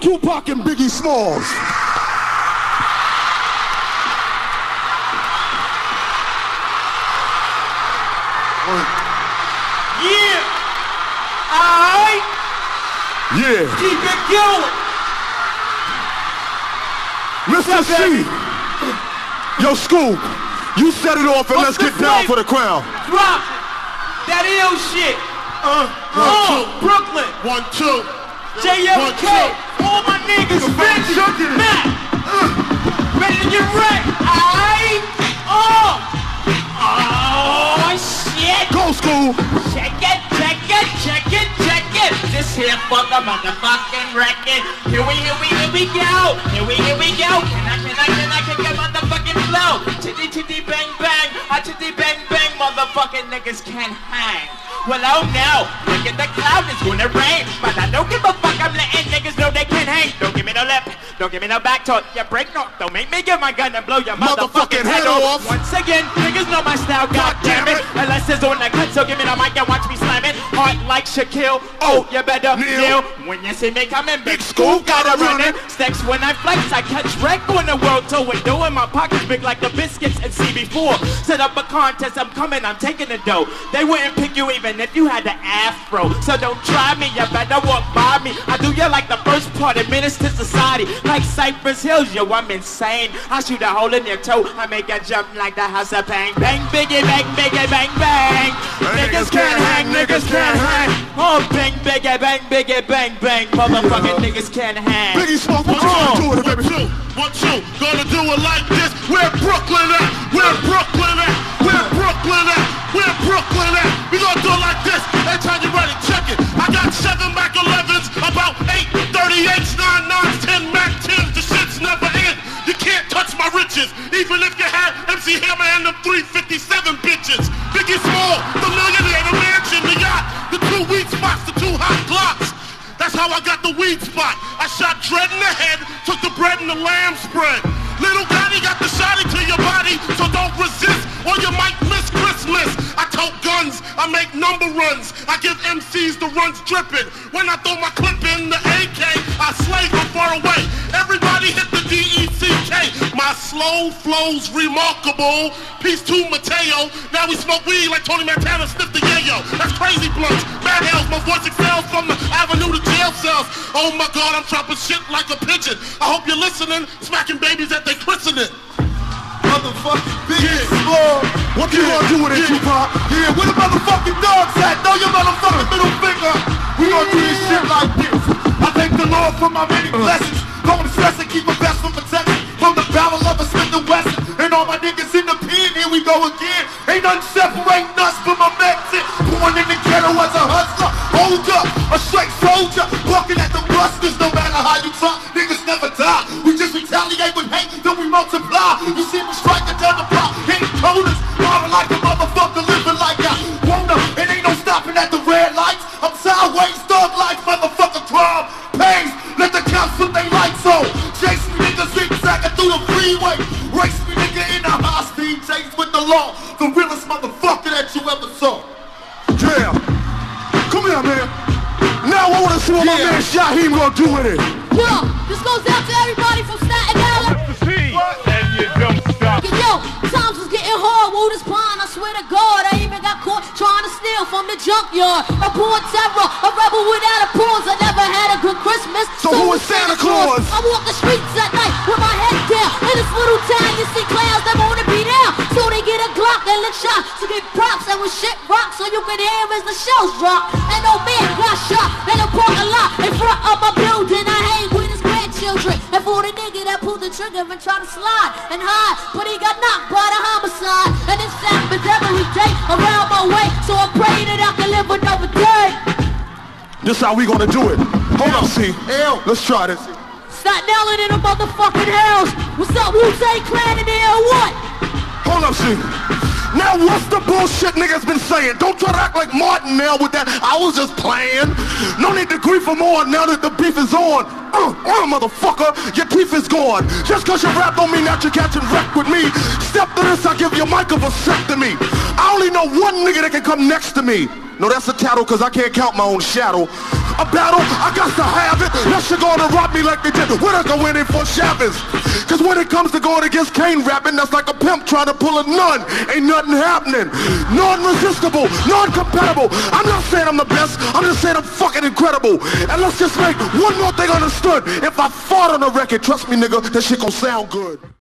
Tupac and Biggie Smalls. Yeah. Alright. Yeah. Keep it going. Mr. C. Yo, Scoop. You set it off and let's get down for the crown. Drop it. That ill shit. Brooklyn. 1, 2. JFK. All my niggas ready. Matt. Ready to get wrecked. Aight. Oh, shit. Go, Scoop. Check it, check it, check it, check it. This here for the motherfucking record. Here we go. Here we go. Can I kick a motherfucking flow? Chitty bang bang. Chitty bang bang. Motherfucking niggas can't hang. Well, oh no, look at the cloud, it's gonna rain. But I don't give a fuck, I'm letting niggas know they can't hang. Don't give me no lip, don't give me no back talk. You break no, don't make me get my gun and blow your motherfucking head off. Once again, niggas know my style, goddammit. Unless it's on the cut, so give me the mic and watch me slam it. Heart like Shaquille, oh, you better kneel. When you see me coming, big Scoop gotta run it. Stacks when I flex, I catch wreck on the world tour window. And my pockets big like the biscuits and CB4. Set up a contest, I'm coming, I'm taking the dough. They wouldn't pick you even if you had the afro. So don't try me, you better walk by me. I do you like the first part of Menace to Society. Like Cypress Hills, yo, I'm insane. I shoot a hole in your toe, I make a jump like the house of bang. Bang, biggie, bang, biggie, bang, bang. Niggas can't hang, niggas can't hang. Oh, bang, biggie, bang, biggie, bang, bang. Motherfucking niggas can't hang. Biggie Smalls, what you gonna do with it, baby? 1, 2. Gonna do it like this. Where Brooklyn at? Where Brooklyn at? Where Brooklyn at? Where Brooklyn at? We gonna do it like this. Every time you ready, check it. I got 7 Mac 11s, about 8 38s, 9 9s, 10 Mac 10s. The shit's never end. You can't touch my riches, even if you had MC Hammer and them 357 bitches. Biggie Small, the millionaire, the mansion, the yacht, the 2 weed spots, the 2 hot Glocks. That's how I got the weed spot. I shot Dread in the head, took the bread and the lamb spread. Little Gotti got the shotty to your body, so don't resist or you might miss Christmas. I tote guns, I make number runs, I give MCs the runs dripping. When I throw my clip in the AK, I slay from far away. Everybody hit the D-E-C-K. My slow flow's remarkable. Peace to Mateo. Now we smoke weed like Tony Montana sniff the yayo. That's crazy blunts. Mad hells, my voice excels from the avenue to jail cells. Oh my God, I'm chopping shit like a pigeon. I hope you're listening, smacking babies at their christening. Motherfucking Biggie Smalls. What you gonna do with it, Tupac? Yeah, where the motherfucking dogs at? Throw your motherfucking middle finger. We gonna do this shit like this. I thank the Lord for my many blessings. Don't stress and keep a vest from protection. From the barrel of a Smith & Wesson. And all my niggas in the pen, here we go again. Ain't nothing separating us from a Mexican. Born in the ghetto as a hustler. Hold up, a straight soldier. Walking at the busters, no matter how you talk, niggas never die. We just retaliate with hate, then we multiply. You see me striking down the block, hitting corners. Marvin like a motherfucker, living like I wanna. It ain't no stopping at the red lights. I'm sideways, thug life, motherfucker, crime. Pays, let the cops put their lights on. Chase me niggas zigzagging through the freeway. Race me nigga in a high-speed chase with the law. The realest motherfucker that you ever saw. Yeah. Come here, man. Now I wanna see what my man Shaheem gonna do with it. Yo, this goes out to everybody from Staten Island. And you don't stop. Yo, times was getting hard, Wooters Pond, I swear to God, I even got caught trying to steal from the junkyard. A born terror, a rebel without a pause, I never had a good Christmas. So who is Santa Claus? I walk the streets at night with my head down. In this little town, you see clowns that wanna be down. So they get a Glock and lick shots to get props. And when shit rocks, so you can hear as the shells drop. And no man got shot in a parking lot in front of my building. I hang with his grandchildren. And for the nigga that pulled the trigger and tried to slide and hide, but he got knocked by the homicide. And this happens every day around my way, so I pray that I can live another day. This how we gonna do it. Hold up, C. Let's try this. Staten Island in the motherfucking house. What's up, Wu-Tang Clan in there or what? Hold up, C. Now what's the bullshit niggas been saying? Don't try to act like Martin now with that. I was just playing. No need to grieve for more now that the beef is on. Motherfucker, your teeth is gone. Just cause you rap don't mean that you're catching wreck with me. Step to this, I'll give your mic a vasectomy. I only know one nigga that can come next to me. No, that's a tattle, cause I can't count my own shadow. A battle, I got to have it. That shit gonna rob me like they did when I go in for Chavez. Cause when it comes to going against Kane rapping, that's like a pimp trying to pull a nun. Ain't nothing happening. Non-resistible, non-compatible. I'm not saying I'm the best, I'm just saying I'm fucking incredible. And let's just make one more thing understood. If I fought on the record, trust me nigga, that shit gon' sound good.